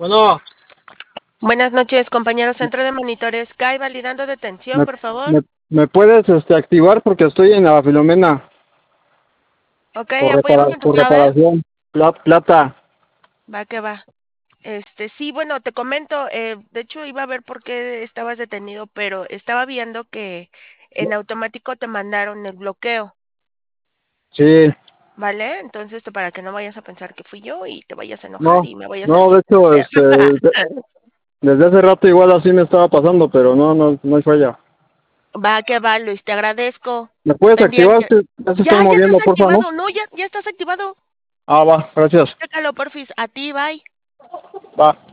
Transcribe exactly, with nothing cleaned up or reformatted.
Bueno, Buenas noches, compañero Centro de Monitores. C A I validando detención, ¿me, por favor. me, me puedes este, activar porque estoy en la Filomena Ok, por, repara, apóyame en tus por llaves. reparación. Pla- plata. Va que va. Este, sí, bueno, te comento, eh, de hecho iba a ver por qué estabas detenido, pero estaba viendo que en automático te mandaron el bloqueo, Sí, ¿vale? Entonces, esto para que no vayas a pensar que fui yo y te vayas a enojar no, y me vayas a no, de decir qué hecho, hacer. este, de- desde hace rato igual así me estaba pasando, pero no, no, no hay falla. Va que va, Luis, te agradezco. ¿Me puedes activar? Pendiente. Es que ya se estoy Ya, ya moviendo, estás porfa, ¿no? activado. No, ya, ya estás activado. Ah, va, gracias. Chécalo, porfis. A ti, bye. Va.